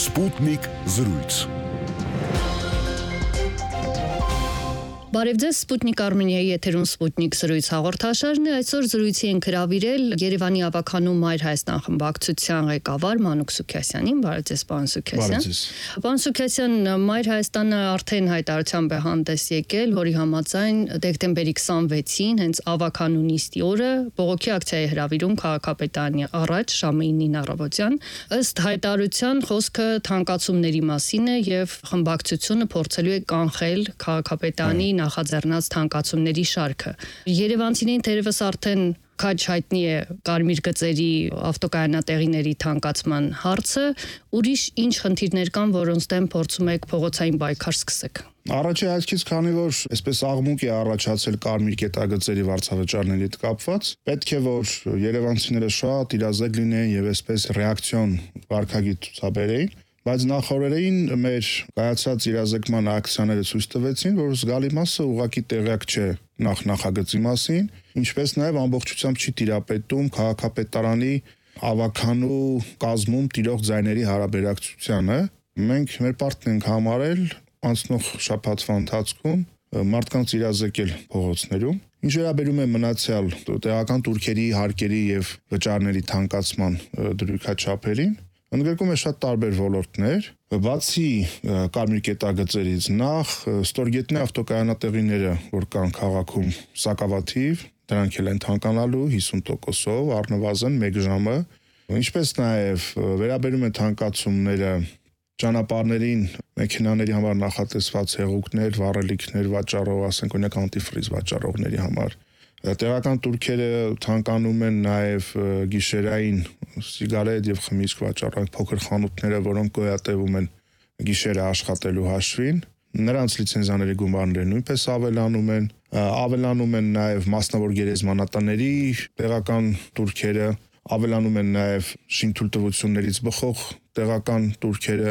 Սպուտնիկ զրույց։ Բարև ձեզ, Սպուտնիկ Արմենիայի եթերում Սպուտնիկ զրույց հաղորդաշարն է։ Այսօր զրույցի ենք հրավիրել Երևանի ավականու Մայր Հայաստան խմբակցության ղեկավար Մանուկ Սուքիասյանին։ Բարև ձեզ, պարոն Սուքիասյան։ Պարոն Սուքիասյան, Մայր Հայաստանը արդեն հայտարարությամբ է հանդես եկել, որի համաձայն դեկտեմբերի 26-ին, հենց ավականու նիստի օրը, բողոքի ակցիայի հրավիրում քաղաքապետարանի առաջ ժամը 9-ին առավոտյան։ Ըստ հայտարարության խոսքը թանկացումների մասին է եւ խմբակցությունը փորձելու է կանխել քաղաքապետարանի նախաձեռնած թանկացումների շարքը։ Երևանցիներին թերևս արդեն քաջ հայտնի է կարմիր գծերի ավտոկայանատեղիների թանկացման հարցը, ուրիշ ինչ խնդիրներ կան, որոնց դեմ փորձում եք փողոցային պայքար սկսեք։ Առաջի հայացքից, քանի որ այսպես աղմուկ է առաջացել կարմիր կետագծերի վարձավճարների հետ կապված, պետք է որ երևանցիները շատ իրազեկ լինեն եւ այսպես ռեակցիոն վարքագիծ ցուցաբերեին, բայց նախորդին մեր կայացած իրազեկման ակցիաները ցույց տվեցին, որ զգալի մասը ուղղակի տեղյակ չէ նախագծի մասին, ինչպես նաեւ ամբողջությամբ չի տիրապետում քաղաքապետարանի ավականու կազմում տիրող ձայների հարաբերակցությանը։ Մենք մեր պարտքն ենք համարել անցնող շաբաթվա ընթացքում մարդկանց իրազեկել փողոցներում։ Ինչ վերաբերում է մնացյալ տեղական турքերի, հարկերի եւ վճարների թանկացման դրույքաչափերին, ընդգրկում է շատ տարբեր ոլորտներ, բացի կարմիր կետագծերից նախ ստորգետնյա ավտոկայանատեղիները, որ կան քաղաքում սակավաթիվ, դրանք էլ են թանկանալու 50%-ով, առնվազն 1 ժամը, ինչպես նաև վերաբերում է թանկացումները ճանապարհներին մեքենաների համար նախատեսված հեղուկներ, վառելիքներ վաճառող, ասենք օրինակ անտիֆրիզ վաճառողների համար։ Տեղական турքերը թանկանում են նաև գիշերային սիգարետ եւ խմիչք վաճառող փոքր խանութները, որոնք գոյատևում են գիշերը աշխատելու հաշվին։ Նրանց լիցենզիաների գումարները նույնպես ավելանում են նաև մասնավոր գերեզմանատների տեղական турքերը, ավելանում են նաև շինթույլտվություններից բխող տեղական турքերը։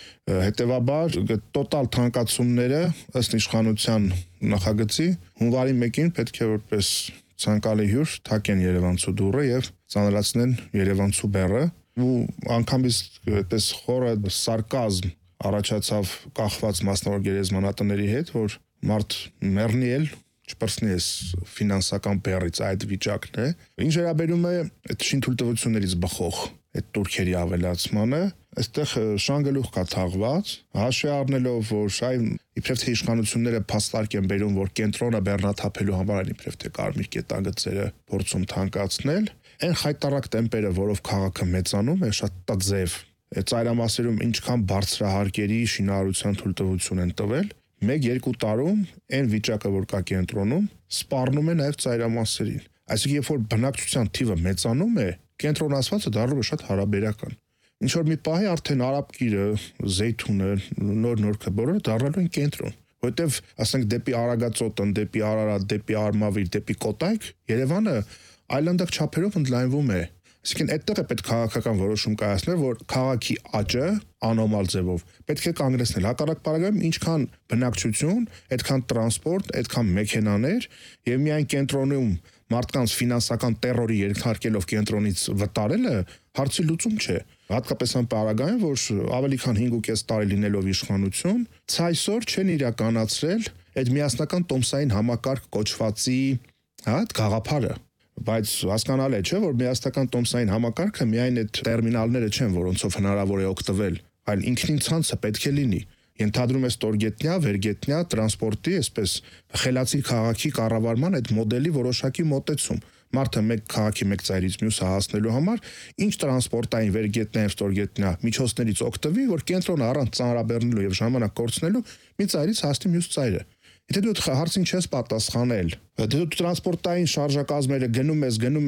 Հետևաբար տոտալ թանկացումները ըստ իշխանության նախագծի հունվարի 1-ին պետք է որպես ցանկալի հյուր թակեն Երևանցու դուռը եւ ծանրացնեն Երևանցու բեռը, ու անգամից այդպես խորը սարկազմ առաջացավ կախված մասնավոր գերեզմանատների հետ, որ մարդ մեռնի էլ չպրծնի էս ֆինանսական բեռից, այդ վիճակն է։ Ինչ վերաբերում է այդ շինթույլտվություններից բխող այդ турքերի ավելացմանը, այստեղ շանգելուխ կա թաղված, հաշվի առնելով, որ իբրև թե իշխանությունները փաստարկ են բերում, որ կենտրոնը բեռնաթափելու համար իբրև թե կարմիր կետագծերը փորձում թանկացնել, այն խայտարակ տեմպերը, որով քաղաքը մեծանում է, շատ տաձև, ծայրամասերում ինչքան բարձրահարկերի շինարարության թույլտվություն են տվել, 1-2 տարում այն վիճակը, որ կա կենտրոնում, սպառնում է նաև ծայրամասերին։ Այսինքն, երբ որ բնակչության թիվը մեծանում է, կենտրոնացվածը դառնում է շատ հարաբերական։ Ինչ որ մի պահի արդեն Արաբկիրը, Զեյթունը, նոր բոլորը դառնալու են կենտրոն, որովհետև ասենք դեպի Արագածոտն, դեպի Արարատ, դեպի Արմավիր, դեպի Կոտայք, Երևանը այլանդակ չափերով ընդլայնվում է։ Այսինքն այդտեղ է պետք քաղաքական որոշում կայացնել, որ քաղաքի աճը անոմալ ձևով պետք է կանգնեցնել։ Հակառակ պարագայում ինչքան բնակչություն, այդքան տրանսպորտ, այդքան մեքենաներ եւ միայն կենտրոնում մարդկանց ֆինանսական տերորի երկհարկելով կենտրոնից վտարելը հարցի լուծում չէ։ Հատկապես այն պարագայում, որ ավելի քան 5.5 տարի լինելով իշխանություն, ցայսօր չեն իրականացրել այդ միասնական տոմսային համակարգ կոչվածի գաղափարը։ Բայց հասկանալի է, չէ, որ միասնական տոմսային համակարգը միայն այդ տերմինալները չեն, որոնցով հնարավոր է օգտվել, այլ ինքնին ցանցը պետք է լինի։ Ենթադրում է ստորգետնյա, վերգետնյա տրանսպորտի, այսպես խելացի քաղաքի կառավարման այդ մոդելի որոշակի մոտեցում։ Մարդը մեկ քաղաքի մեկ ծայրից մյուսը հասնելու համար ինչ տրանսպորտային վերգետնյա եւ ստորգետնյա միջոցներից օգտվի, որ կենտրոնը առանց ծանրաբեռնելու եւ ժամանակ կորցնելու մի ծայրից հասնի մյուս ծայրը։ Եթե դու հարցին չես պատասխանել, դու տրանսպորտային շարժակազմերը գնում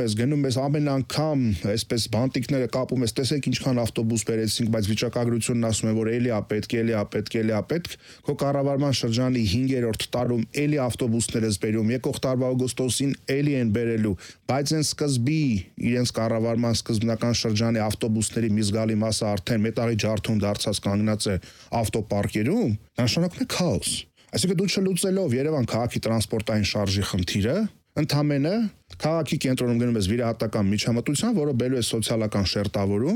ես, ամեն անգամ այսպես բանտիկները կապում ես, տեսեք ինչքան ավտոբուս բերեցինք, բայց վիճակագրությունն ասում է, որ էլի է պետք, քո կառավարման շրջանի 5-րդ տարում էլի ավտոբուսներ ես բերում, եկող տարվա օգոստոսին էլի են բերելու, բայց այն սկզբի իրենց կառավարման սկզբնական շրջանի ավտոբուսների մի զգալի մասը արդեն մետաղի ջարդում դարձած կանգնած է ավտոպարկերում, դա նշանակում է քաոս։ Այսինքն դու չլուծելով Երևան քաղաքի տրանսպորտային շարժի խնդիրը, ընդամենը քաղաքի կենտրոնում գնում ես վիրահատական միջամտության, որը բերում է սոցիալական շերտավորում,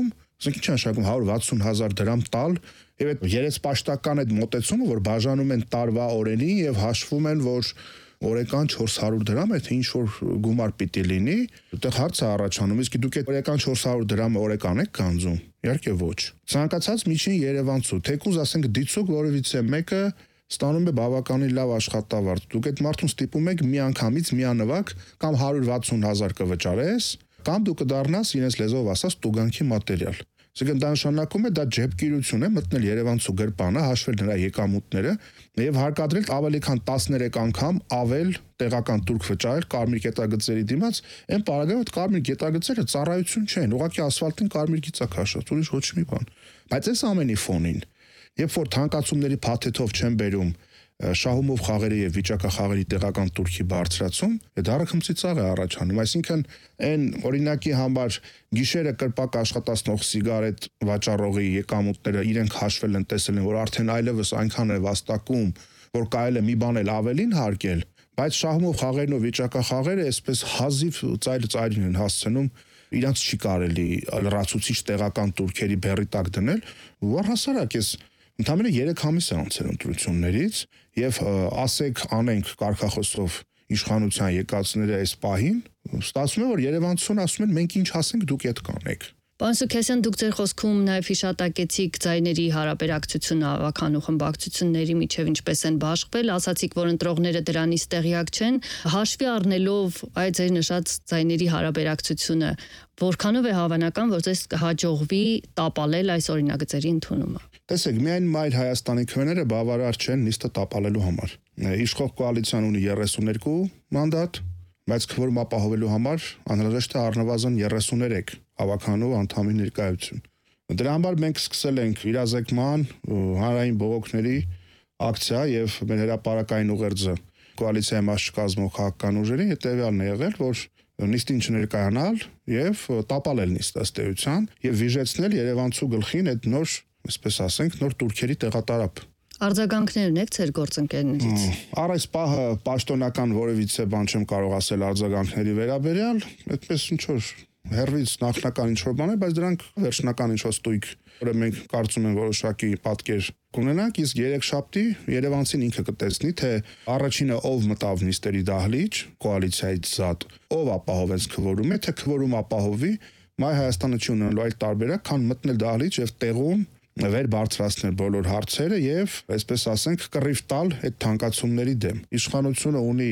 Ասենք ինչ նշանակում 160,000 դրամ տալ եւ այդ երեսպաշտական այդ մոտեցումը, որ բաժանում են տարվա օրենի եւ հաշվում են, որ օրական 400 դրամ է, թե ինչ որ գումար պիտի լինի, այդտեղ հարց է առաջանում, իսկ դուք այդ օրական 400 դրամը օրական եք գանձում։ Իհարկե ոչ։ Ցանկացած միջին երևանցու, թեկուզ ասենք դիցուկ որևիցե մեկը ստանում է բավականին լավ աշխատավարձ։ Դուք այդ մարդուն ստիպում եք միանգամից միանվագ կամ 160,000 կվճարես, կամ դու կդառնաս իրենց լեզվով ասած տուգանքի մատերիալ։ Այսինքն դա նշանակում է դա ջեբկիրություն է մտնել երևանցու գրպանը, հաշվել նրա եկամուտները եւ հարկադրել ավելի քան 13 անգամ ավել տեղական տուրք վճարել կարմիր գետագծերի դիմաց, այն պարագայում այդ կարմիր գետագծերը ծառայություն չեն, ուղղակի ասֆալտին կարմիր գիծ է քաշած, ուրիշ ոչ մի բան։ Բայց այս ամենի ֆոնին, երբ որ թանկացումների փաթեթով չեն բերում շահումով խաղերի եւ վիճակախաղերի տեղական տուրքի բարձրացում, այդ առաքմծի ծաղ է առաջանում, այսինքն այն օրինակի համար գիշերը կրպակ աշխատացնող սիգարետ վաճառողի եկամուտները իրենք հաշվել են, տեսել են, որ արդեն այլևս այնքան է վաստակում, որ կարելի է մի բան էլ ավելին հարկել, բայց շահումով խաղերն ու վիճակախաղերը այսպես հազիվ ծայրին են հասցնում իրանց չի կարելի լրացուցիչ տեղական տուրքերի բեռի տակ դնել, որ հասարակ էս ընդամենը 3 ամիս է անցել ընտրություններից եւ ասեք անենք կարգախոսով իշխանության եկածները այս պահին, ստացվում է որ Երևանցուն ասում են մենք ինչ ասենք դուք այդ կանեք։ Պարոն Սուքասյան, դուք ձեր խոսքում նաև հիշատակեցիք ձայների հարաբերակցությունը ավականու խմբակցությունների միջև ինչպես են բաշխվել, ասացիք, որ ընտրողները դրանից տեղյակ չեն, հաշվի առնելով այդ ձեր նշած ձայների հարաբերակցությունը, որքանով է հավանական, որ ձեզ կհաջողվի տապալել այս օրինագծերի ընդունումը։ Տեսեք, միայն Մայր Հայաստանի քվեները բավարար չեն նիստը տապալելու համար։ Իշխող կոալիցիան ունի 32 մանդատ, բայց քվորում ապահովելու համար անհրաժեշտ է առնվազն 33 ավականու անդամի ներկայություն։ Դրա համար մենք սկսել ենք իրազեկման հանրային բողոքների ակցիա եւ մեր հրապարակային ուղերձը կոալիցիայի մաս չկազմող քաղաքական ուժերի հետեւյալն է եղել, որ նիստին չներկայանալ եւ տապալել նիստը ըստ էության եւ վիժեցնել Երևանցու գլխին այդ նոր, այսպես ասենք, նոր տուրքերի տեղատարապ։ Արձագանքներն եք ձեր գործընկերներից։ Առ այս պահը պաշտոնական որևիցե բան չեմ կարող ասել արձագանքների վերաբերյալ, այդպես ինչ որ հերվից նախնական ինչ որ բան է, բայց դրանք վերջնական ինչ որ ստույգ, որը մենք կարծում ենք որոշակի պատկեր կունենանք, իսկ երեքշաբթի Երևանցին ինքը կտեսնի, թե առաջինը ով մտավ նիստերի դահլիճ կոալիցիայից զատ, ով ապահովեց քվորումը, թե քվորում ապահովի, Մայր Հայաստանը չի ունենալու այլ տարբերակ, քան մտնել դահլիճ եւ տեղում վեր բարձրացնել բոլոր հարցերը եւ, այսպես ասենք, կռիվ տալ այդ թանկացումների դեմ։ Իշխանությունը ունի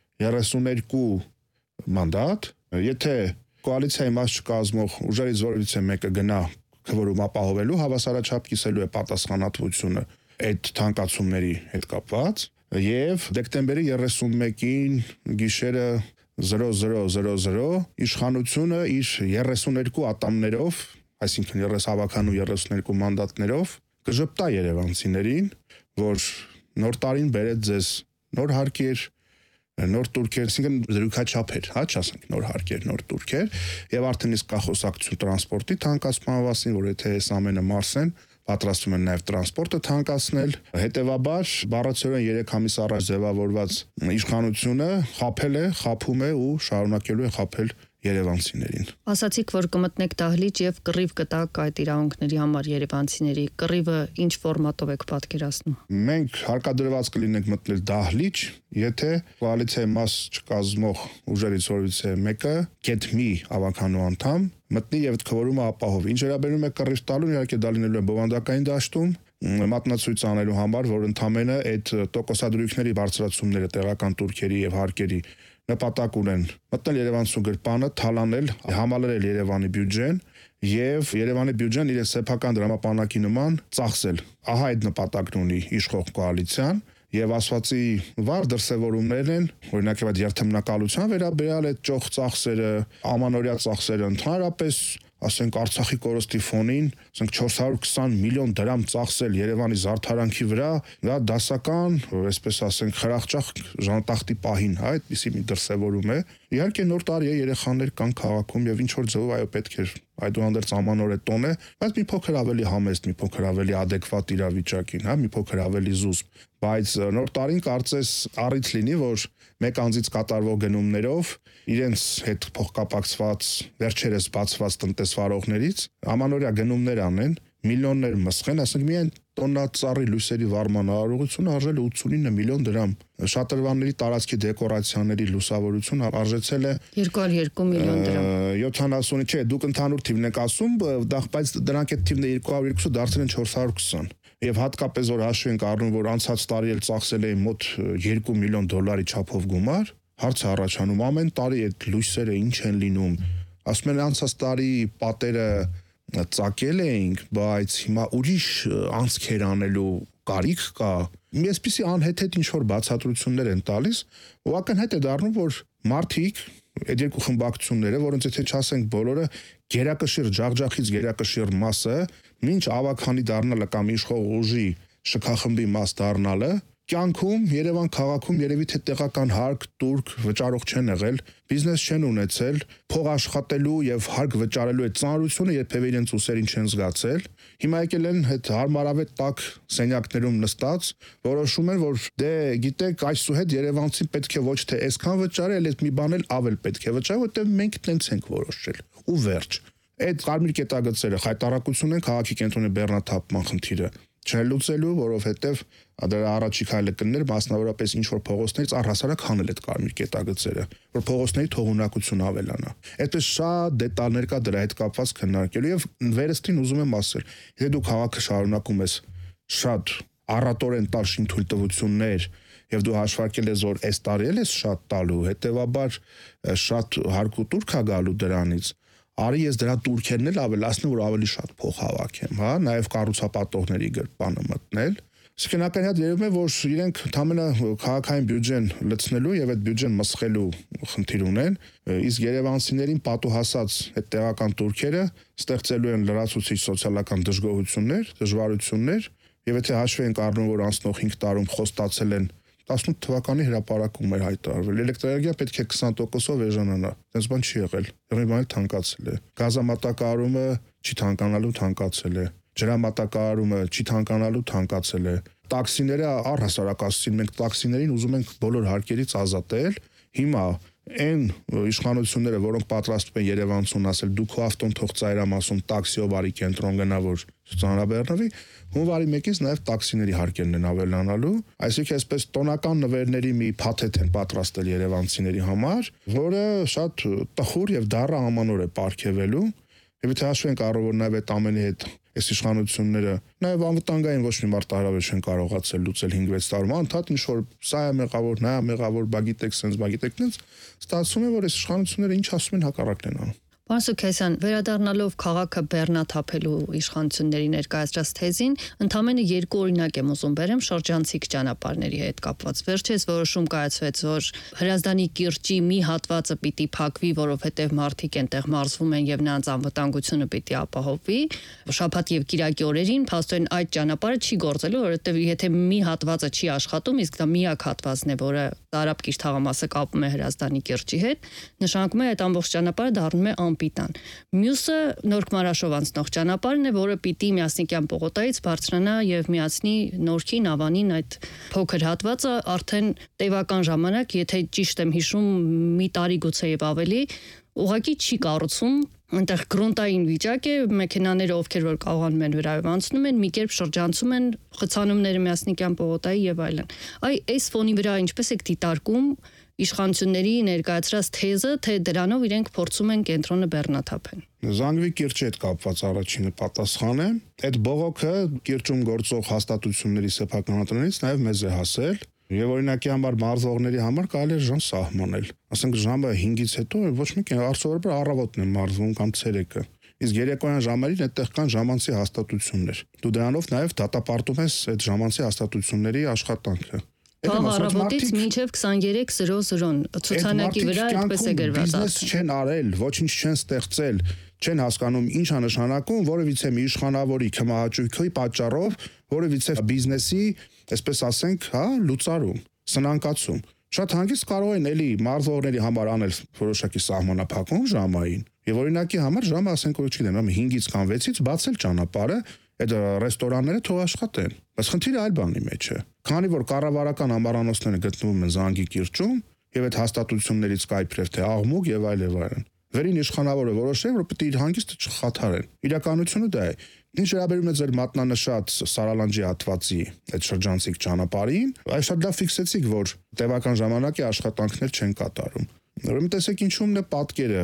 32 մանդատ, եթե կոալիցիայի մաս չկազմող ուժերից որևիցե մեկը գնա քվորում ապահովելու, հավասարաչափ կիսելու է պատասխանատվությունը այդ թանկացումների հետ կապված եւ դեկտեմբերի 31-ին գիշերը 00:00 իշխանությունը իր 32 ատամներով, այսինքն 30 հավաքան ու 32 մանդատներով կժպտա երևանցիներին, որ նոր տարին բերեց ձեզ նոր հարկեր, նոր տուրքեր, այսինքն դրույքաչափեր, չասենք նոր հարկեր, նոր տուրքեր, եւ արդեն իսկ կա խոսակցություն տրանսպորտի թանկացման մասին, որ եթե այս ամենը մարսեն, պատրաստվում են նաև տրանսպորտը թանկացնել։ Հետևաբար բառացիորեն 3 ամիս առաջ ձևավորված իշխանությունը խաբել է, խաբում է ու շարունակելու է խաբել երևանցիներին։ Ասացիք, որ կմտնեք դահլիճ եւ կռիվ կտակ այդ իրավունքների համար երևանցիների։ Կռիվը ինչ ֆորմատով եք պատկերացնում։ Մենք հարկադրված կլինենք մտնել դահլիճ, եթե կոալիցիայի մաս չկազմող ուժերից որևիցե մեկը գեթմի ավականու անդամ մտնի եւ քվորումը ապահովի։ Ինչ վերաբերում է կռիվ տալուն, իհարկե դա լինելու է բովանդակային դաշտում, մատնացույց անելու համար, որ ընդամենը այդ տոկոսադրույքների բարձրացումները տեղական տուրքերի եւ հարկերի նպատակ ունեն մտնել Երևանցու գրպանը, թալանել, համալրել Երևանի բյուջեն եւ Երևանի բյուջեն իր սեփական դրամապանակի նման ծախսել։ Ահա այդ նպատակն ունի իշխող կոալիցիան եւ ասվածի վառ դրսեւորումներն են, օրինակ այդ երթմնակալության վերաբերյալ այդ ճոխ ծախսերը, ամանորյա ծախսերը ընդհանրապես, ասենք Արցախի կորստի ֆոնին, ասենք 420 միլիոն դրամ ծախսել Երևանի զարդարանքի վրա, դա դասական, այսպես ասենք խրախճախ ժանտախտի պահին, այդպիսի մի դրսևորում է, Իհարկե նոր տարի է, երեխաներ կան քաղաքում եւ ինչ որ ձեւով այո պետք է այդուհանդերձ ամանոր է տոն է, բայց մի փոքր ավելի համեստ, մի փոքր ավելի adekvat իրավիճակին, հա, մի փոքր ավելի զուսպ, բայց նոր տարին կարծես առիթ լինի, որ մեկ անձից կատարվող գնումներով իրենց հետ փոխկապակցված վերջերս բացված տնտեսվարողներից ամանորյա գնումներ անեն, միլիոններ մսխեն, ասենք միայն տոննածառի լույսերի վարման արարողությունը արժել է 89 միլիոն դրամ։ Շատրվանների տարածքի դեկորացիաների լուսավորությունը արժեցել է 202 միլիոն դրամ։ 70, չէ, դուք ընդհանուր թիվն եք ասում, բայց դրանք այդ թիվն է 202-ը դարձել են 420։ Եվ հատկապես որ հաշվի ենք առնում, որ անցած տարի էլ ծախսել էին մոտ 2 միլիոն դոլարի չափով գումար, հարցը առաջանում ամեն տարի այդ լույսերը ինչ են լինում։ Ասում են անցած տարի պատերը ծակել էինք, բայց հիմա ուրիշ անցքեր անելու կարիք կա։ Այսպիսի անհեթեթ ինչ-որ բացատրություններ են տալիս, ու ակնհայտ է դառնում, որ մարդիկ, այդ երկու խմբակցությունները, որոնց եթե չասենք բոլորը գերակշիռ ջախջախից գերակշիռ մասը, մինչ ավականի դառնալը կամ իշխող ուժի շքախմբի մաս դառնալը, կյանքում Երևան քաղաքում երևի թե տեղական հարկ, տուրք վճարող չեն եղել, բիզնես չեն ունեցել, փող աշխատելու եւ հարկ վճարելու այդ ծանրությունը երբեւե իրենց ուսերին չեն զգացել։ Հիմա եկել են այդ հարմարավետ տակ սենյակներում նստած, որոշում են, որ դե գիտեք, այսուհետ Երևանցին պետք է ոչ թե այսքան վճարի, այլ այդ մի բան էլ ավել պետք է վճարի, որտեղ մենք տենց ենք որոշել։ Ու վերջ։ Այդ կարմիր կետագծերը խայտարակություն են քաղաքի կենտրոնի բեռնաթափման խնդիրը չլուծելու, որովհետև դրա առաջի քայլը կներ մասնավորապես ինչ որ փողոցներից առհասարակ հանել այդ կարմիր կետագծերը, որ փողոցների թողունակություն ավելանա։ Այդպես շատ դետալներ կա դրա հետ կապված քննարկելու եւ վերստին ուզում եմ ասել, եթե դու քաղաքը շարունակում ես շատ առատորեն տալ շինթույլտվություններ եւ դու հաշվարկել ես որ այս տարի էլ ես շատ տալու, հետեւաբար շատ հարկ ու տուրք է գալու դրանից, արի ես դրա տուրքերն էլ ավելացնեմ, որ ավելի շատ փող հավաքեմ, հա, նաև կառուցապատողների գրպանը մտնել։ Իսկ քննականյալ երևում է, որ իրենք ընդհանրապես քաղաքային բյուջեն լցնելու եւ այդ բյուջեն մսխելու խնդիր ունեն, իսկ երևանցիներին պատուհասած այդ տեղական տուրքերը ստեղծելու են լրացուցիչ սոցիալական դժգոհություններ, դժվարություններ, եւ եթե հաշվի ենք առնում, որ անցնող 5 տարում խոստացել են 18 թվականի հրապարակում էր հայտարարվել։ Էլեկտրաէներգիա պետք է 20%-ով էժանանա։ Դες բան չի եղել։ Եղի բան էլ թանկացել է։ Գազամատակարարումը չի թանկանալու, թանկացել է։ Ջրամատակարարումը չի թանկանալու, թանկացել է։ Տաքսիները առհասարակ ասեցին, մենք տաքսիներին ուզում ենք բոլոր հարկերից ազատել։ Հիմա այն իշխանությունները, որոնք պատրաստվում են Երևանցուն ասել, դու քո ավտոն թող ծայրամասում տաքսիով արի կենտրոն գնա, որ ծանրաբեռնվի, հունվարի 1-ից նաև տաքսիների հարկերն են ավելանալու, այսինքն այսպես տոնական նվերների մի փաթեթ են պատրաստել երևանցիների համար, որը շատ տխուր եւ դառը ամանոր է պարգևելու, եւ եթե հաշվի ենք առ որ նաև այդ ամենի հետ այս իշխանությունները նաև անվտանգային ոչ մի մարտահրավեր չեն կարողացել լուծել 5-6 տարում, անդադ ինչ որ սա է մեղավոր, նա է մեղավոր, բա գիտեք, sense, բա գիտեք, նենց ստացվում է, որ այս իշխանությունները ինչ ասում են հակառակն են անում։ Պարոն Սուքասյան, վերադառնալով քաղաքը բեռնաթափելու իշխանությունների ներկայացրած թեզին, ընդամենը 2 օրինակ եմ ուզում բերեմ շրջանցիկ ճանապարհների հետ կապված։ Վերջերս որոշում կայացվեց, որ Հրազդանի կիրճի մի հատվածը պիտի փակվի, որովհետև մարդիկ այնտեղ մարզվում են եւ նրանց անվտանգությունը պիտի ապահովվի։ Շաբաթ եւ կիրակի օրերին փաստորեն այդ ճանապարհը չի գործելու, որովհետև եթե մի հատվածը չի աշխատում, իսկ դա միակ հատվածն է, որը Արաբկիր թաղամասը կապում է Հրազդանի կիրճի հետ, նշանակում է այդ ամբողջ ճանապարհը դառնում է անպիտան։ Մյուսը Նորք Մարաշով անցնող ճանապարհն է, որը պիտի Միասնիկյան պողոտայից բարձրանա եւ միացնի Նորքին, Ավանին այդ փոքր հատվածը արդեն տևական ժամանակ, եթե ճիշտ եմ հիշում, մի տարի գուցե եւ ավելի, ուղղակի չի կառուցում, այնտեղ գրոնտային վիճակ է, մեքենաները ովքեր որ կարողանում են վրայով անցնում են, մի կերպ շրջանցում են խցանումները Միասնիկյան պողոտայի եւ այլն։ Այս ֆոնի վրա ինչպես եք դիտարկում իշխանությունների ներկայացրած թեզը, թե դրանով իրենք փորձում են կենտրոնը բեռնաթափեն։ Զանգվի կիրճի հետ կապված առաջինը պատասխանը, այդ բողոքը կիրճում գործող հաստատությունների սեփականատներից նաև մեզ է հասել։ Եվ օրինակի համար մարզողների համար կարելի է ժամ սահմանել։ Ասենք ժամը 5-ից հետո ոչ մի կեն արդյունաբար առավոտն է մարզվում կամ ցերեկը։ Իսկ երեկոյան ժամերին այդտեղ կան ժամանցի հաստատություններ։ Դու դրանով նաև դատապարտում ես այդ ժամանցի հաստատությունների աշխատանքը։ Առավոտից մինչև 23:00 ցուցանակի վրա այդպես է գրված։ Բիզնես չեն արել, ոչինչ չեն ստեղծել, չեն հասկանում ինչ է նշանակում որևիցե մի իշխանավորի քմահաճույքի պատճառով որևիցե բիզնեսի, այսպես ասենք, հա, լուծարում, սնանկացում։ Շատ հանգիստ կարող են էլի մարզողների համար անել որոշակի սահմանափակում ժամային։ Եվ օրինակի համար ժամը ասենք որ չգիտեմ, 5-ից կամ 6-ից բացել ճանապարհը, այդ ռեստորանները թող աշխատեն։ Բայց խնդիրը այլ բանի մեջ է։ Քանի որ կառավարական ամառանոցները գտնվում են Զանգի կիրճում, եւ այդ հաստատություններից կայփրև թե աղմուկ եւ այլն։ Վերին իշխանավորը որոշել, որ պետք է իր հանգիստը չխաթարեն։ Իրականությունը դա է։ Ինչ վերաբերում է ձեր մատնանշած Սարալանջի հատվածի այդ շրջանցիկ ճանապարհին, այս շատ լավ ֆիքսեցիք, որ տևական ժամանակի աշխատանքներ չեն կատարում։ Ուրեմն տեսեք ինչումն է պատկերը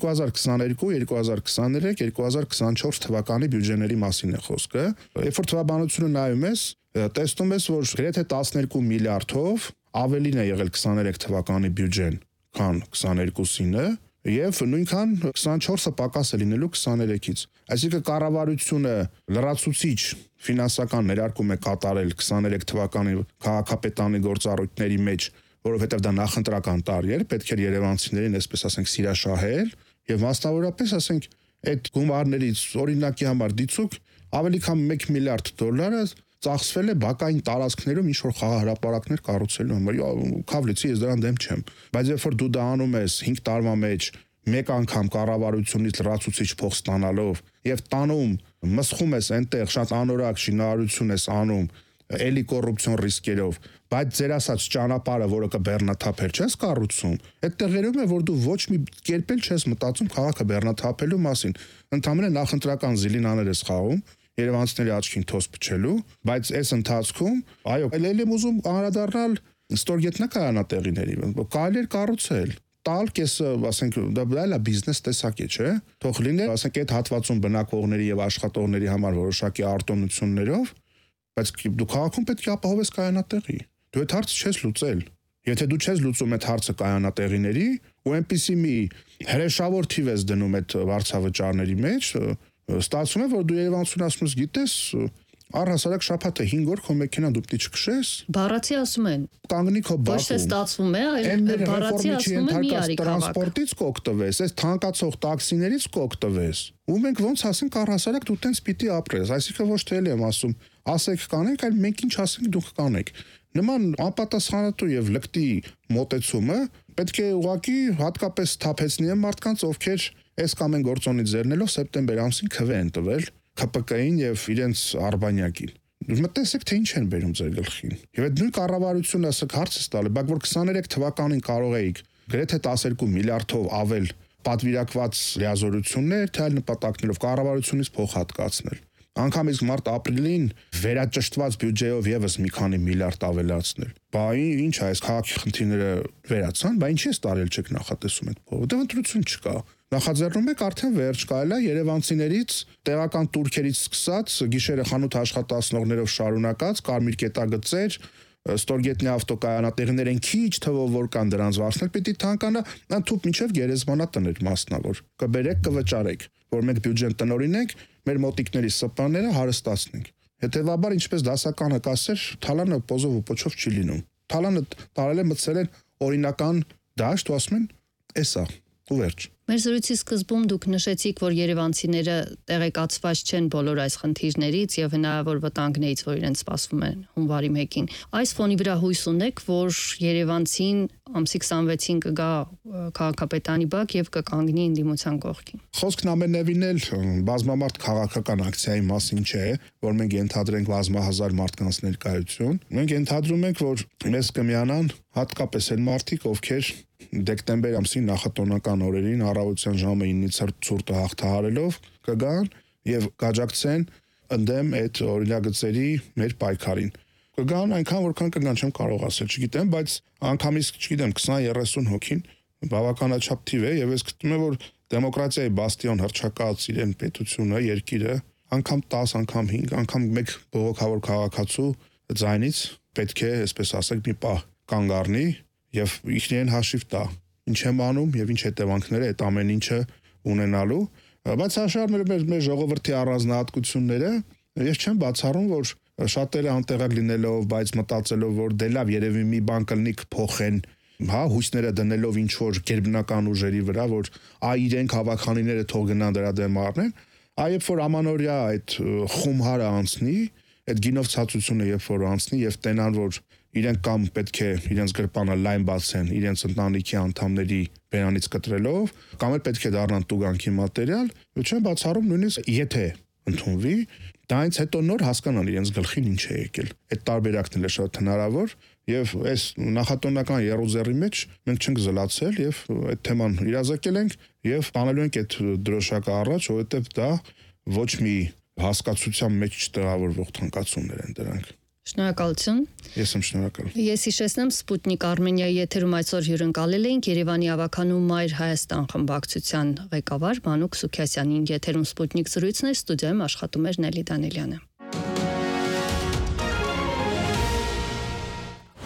2022, 2023, 2024 թվականի բյուջեների մասին է խոսքը։ Երբ որ թվաբանությունը նայում ես, տեսնում ես, որ գրեթե 12 միլիարդով ավելին է եղել 23 թվականի բյուջեն, քան 22-ինը, եւ նույնքան 24-ը պակաս է լինելու 23-ից։ Այսինքն կառավարությունը լրացուցիչ ֆինանսական ներարկում է կատարել 23 թվականի քաղաքապետարանի գործառույթների մեջ, որովհետեւ դա նախընտրական տարի էր, պետք էր երևանցիներին, այսպես ասենք, սիրաշահել եւ մասնավորապես ասենք այդ գումարներից օրինակի համար դիցուկ ավելի քան 1 միլիարդ դոլարը ծախսվել է բակային տարածքներում ինչ որ խաղահրապարակներ կառուցելու համար։ Քավլիցի ես դրան դեմ չեմ, բայց երբ որ դու դա անում ես 5 տարվա մեջ մեկ անգամ կառավարությունից լրացուցիչ փող ստանալով եւ տանում մսխում ես այնտեղ շատ անորակ շինարարություն ես անում էլի կոռուպցիոն ռիսկերով, բայց ձեր ասած ճանապարհը, որը կբեռնաթափեր, չես կառուցում, այդ տեղերում է, որ դու ոչ մի կերպ էլ չես մտածում քաղաքը բեռնաթափելու մասին։ Ընդհանրապես նախընտրական զիլինաներ ես խաղում երևանցիների աչքին թոս փչելու, բայց այս ընթացքում, այո, ելի եմ ուզում անդրադառնալ ստորգետնյա կայանատեղիների, կարելի է կառուցել, տալ կեսը, ասենք, դա լա բիզնես տեսակ է, չէ՞։ Թող լինի, ասենք, այդ հատվածում բնակողների եւ աշխատողների համար որոշակի արտոնություններով, բայց դու քաղաքում պետք է ապահովես կայանատեղի։ Դու այդ հարցը չես լուծել։ Եթե դու չես լուծում այդ հարցը կայանատեղիների, ու այնպիսի մի հրեշավոր թիվ ես դնում այդ վարձավճարների մեջ, ստացվում է, որ դու Երևանցուն ասում ես, գիտես, առհասարակ շաբաթը 5 օր քո մեքենան դու պիտի չքշես։ Բառացի ասում են։ Կանգնի քո բակում։ Ոչ թե ստացվում է, այլ բառացի ասում են մի արի քաղաք։ Տրանսպորտից կօգտվես, այս թանկացող տաքսիներից կօգտվես։ Ու մենք ոնց ասենք առհասարակ դու տենց պիտի ապրես, այսինքն ոչ թե էլի եմ ասում, ասեք կանենք, այլ մենք ինչ ասենք դուք կանեք։ Նման անպատասխանատու եւ լկտի մոտեցումը պետք է ուղղակի հատկապես թափեցնի այն մարդկանց, ովքեր այս կամ այն գործոնից ձեռնելով սեպտեմբեր ամսին քվ են տվել ԿՊԿ-ին եւ իրենց Արբանյակին։ Մտածեք թե ինչ են բերում ձեր գլխին։ Եվ այդ նույն կառավարությունը ասեք հարց է տալի, բայց որ 23 թվականին կարող էիք գրեթե 12 միլիարդով ավել պատվիրակված լիազորություններ, թե այլ նպատակներով կառավարությունից փող հատկացնել։ Անկամ իսկ մարտ-ապրիլին վերաճշտված բյուջեով եւս մի քանի միլիարդ ավելացնել։ Բա ինչ է այս քաղաքի խնդիրները վերացան, բա ինչի՞ է տարել չեք նախատեսում այդ փողը։ Դե ընտրություն չկա։ Նախաձեռնում եք արդեն վերջ կարելի է երևանցիներից, տեղական турքերից սկսած, գիշերը խանութ աշխատացնողներով շարունակած, կարմիր կետագծեր, ստորգետնյա ավտոկայանատեղիներ են քիչ թվով որ կան դրանց վարձնել, պիտի թանկանա, ընդհուպ մինչև գերեզմանա տներ մասնավոր։ Կբերեք, կվճարեք, որ մենք բյուջեն տնօրինենք, մեր մոտիկների սպաները հարստացնենք։ Հետևաբար ինչպես դասականը կասեր, թալանը պոզով ու պոչով չի լինում։ Թալանը տարել է մտցել են օրինական դաշտ ու ասում են, էսա, ու վերջ։ Մեր զրույցի սկզբում դուք նշեցիք, որ երևանցիները տեղեկացված չեն բոլոր այս խնդիրներից եւ հնարավոր վտանգներից, որ իրենց սպասվում են հունվարի 1-ին։ Այս ֆոնի վրա հույս ունեք, որ երևանցին ամսի 26-ին կգա քաղաքապետարանի բակ եւ կկանգնի ընդդիմության կողքին։ Խոսքն ամենևին էլ բազմամարդ քաղաքական ակցիայի մասին չէ, որ մենք ենթադրենք բազմահազար մարդկանց ներկայություն։ Մենք ենթադրում ենք, որ մեզ կմիանան հատկապես այն մարդիկ, ովքեր դեկտեմբեր ամսի նախատոնական օրերին առավոտյան ժամը 9-ից ցուրտը հաղթահարելով կգան եւ կաջակցեն ընդդեմ այդ օրինագծերի մեր պայքարին։ Կգան այնքան որքան կգան չեմ կարող ասել, չգիտեմ, բայց անգամից չգիտեմ 20-30 հոգին բավականաչափ թիվ է եւ ես գտնում եմ, որ դեմոկրատիայի բաստիոն հռչակած իրեն պետությունը, երկիրը անգամ 10, անգամ 5, անգամ 1 բողոքավոր քաղաքացու ձայնից պետք է, այսպես ասենք, մի պահ կանգ առնի եւ իշխանին հաշիվ տա ինչ եմ անում եւ ինչ հետևանքներ է այդ ամեն ինչը ունենալու, բայց հաշարներ մեր ժողովրդի առանձնահատկությունները ես չեմ բացառում, որ շատերը անտեղակ լինելով, բայց մտածելով, որ դե լավ երևի մի բան կլինի կփոխեն, հա, հույսները դնելով ինչ որ գերբնական ուժերի վրա, որ իրենք հավաքանիները թող գնան դրա դեմ առնեն, երբ որ ամանորյա այդ խումհարը անցնի, այդ գինով ցածությունը երբ որ անցնի եւ տենան որ իրենք կամ պետք է իրենց գրպանը լայն բացեն իրենց ընտանիքի անդամների բերանից կտրելով, կամ էլ պետք է դառնան տուգանքի մատերիալ, ու չեն բացառում նույնիսկ եթե ընդունվի, դրանից հետո նոր հասկանան իրենց գլխին ինչ է եկել։ Այդ տարբերակն էլ շատ հնարավոր եւ այս նախատոնական երուզերի մեջ մենք չենք զլացել եւ այդ թեման իրազեկել ենք եւ տանելու ենք այդ դրոշակը առաջ, որովհետեւ դա ոչ մի հասկացության մեջ չտեղավորվող թանկացումներ են դրանք։ Շնորհակալություն։ Ես եմ շնորհակալ։ Ես հիշեցնեմ Սպուտնիկ Արմենիայի եթերում այսօր հյուրընկալել ենք Երևանի ավականու Մայր Հայաստան խմբակցության ղեկավար Մանուկ Սուքիասյանին։ Եթերում Սպուտնիկ զրույցներ, ստուդիայում աշխատում էր Նելի Դանելյանը։